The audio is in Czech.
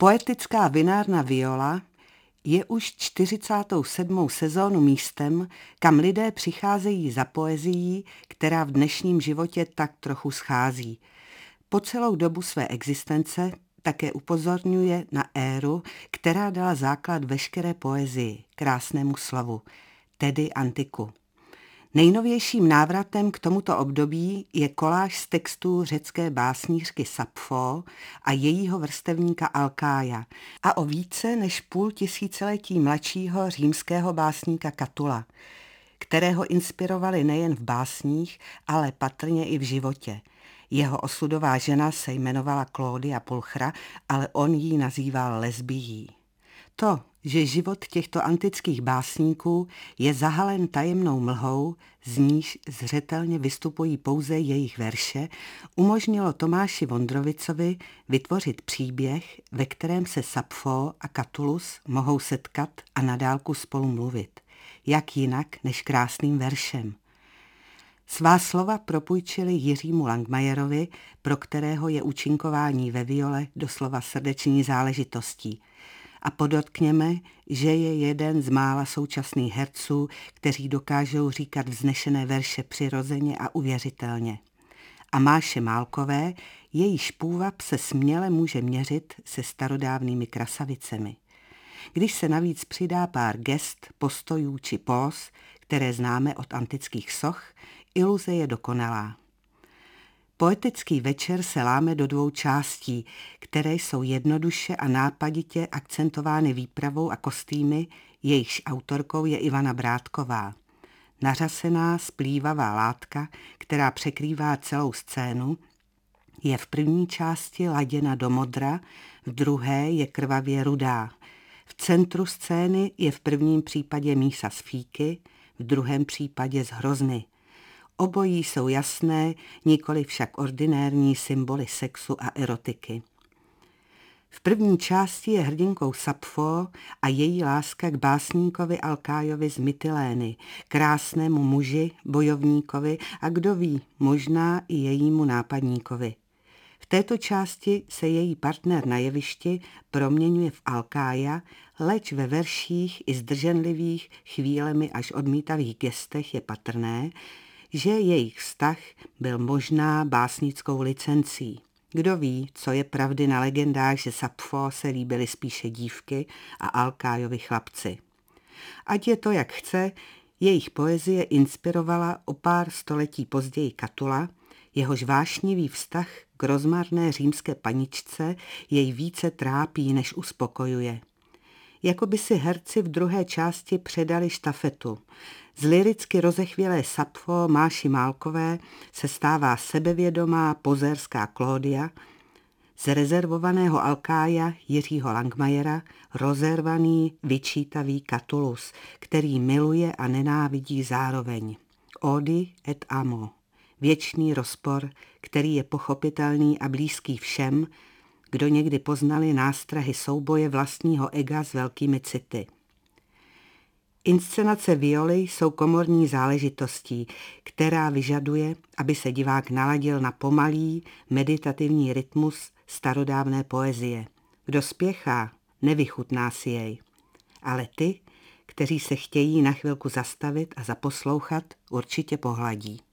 Poetická vinárna Viola je už 47. sezónu místem, kam lidé přicházejí za poezií, která v dnešním životě tak trochu schází. Po celou dobu své existence také upozorňuje na éru, která dala základ veškeré poezii, krásnému slovu, tedy antiku. Nejnovějším návratem k tomuto období je koláž z textů řecké básnířky Sapfo a jejího vrstevníka Alkája a o více než půl tisíciletí mladšího římského básníka Catula, kterého inspirovali nejen v básních, ale patrně i v životě. Jeho osudová žena se jmenovala Claudia Pulchra, ale on ji nazýval lesbií. To, že život těchto antických básníků je zahalen tajemnou mlhou, z níž zřetelně vystupují pouze jejich verše, umožnilo Tomáši Vondrovicovi vytvořit příběh, ve kterém se Sapfo a Catulus mohou setkat a na dálku spolu mluvit. Jak jinak než krásným veršem. Svá slova propůjčili Jiřímu Langmajerovi, pro kterého je účinkování ve Viole doslova srdeční záležitostí. A podotkněme, že je jeden z mála současných herců, kteří dokážou říkat vznešené verše přirozeně a uvěřitelně. A Máše Málkové, jejíž půvab se směle může měřit se starodávnými krasavicemi. Když se navíc přidá pár gest, postojů či póz, které známe od antických soch, iluze je dokonalá. Poetický večer se láme do dvou částí, které jsou jednoduše a nápaditě akcentovány výpravou a kostýmy, jejichž autorkou je Ivana Brátková. Nařasená, splývavá látka, která překrývá celou scénu, je v první části laděna do modra, v druhé je krvavě rudá. V centru scény je v prvním případě mísa z fíky, v druhém případě z hrozny. Obojí jsou jasné, nikoli však ordinérní symboly sexu a erotiky. V první části je hrdinkou Sapfo a její láska k básníkovi Alkájovi z Mytilény, krásnému muži, bojovníkovi a kdo ví, možná i jejímu nápadníkovi. V této části se její partner na jevišti proměňuje v Alkája, leč ve verších i zdrženlivých, chvílemi až odmítavých gestech je patrné, že jejich vztah byl možná básnickou licencí. Kdo ví, co je pravdy na legendách, že Sapfo se líbily spíše dívky a Alkájovi chlapci. Ať je to jak chce, jejich poezie inspirovala o pár století později Catula, jehož vášnivý vztah k rozmarné římské paničce jej více trápí, než uspokojuje. Jako by si herci v druhé části předali štafetu. Z lyricky rozechvělé Sapfo Máši Málkové se stává sebevědomá pozérská Claudia, z rezervovaného Alkája Jiřího Langmajera rozervaný, vyčítavý Catulus, který miluje a nenávidí zároveň. Odi et amo. Věčný rozpor, který je pochopitelný a blízký všem, kdo někdy poznali nástrahy souboje vlastního ega s velkými city. Inscenace Violy jsou komorní záležitostí, která vyžaduje, aby se divák naladil na pomalý, meditativní rytmus starodávné poezie. Kdo spěchá, nevychutná si jej. Ale ty, kteří se chtějí na chvilku zastavit a zaposlouchat, určitě pohladí.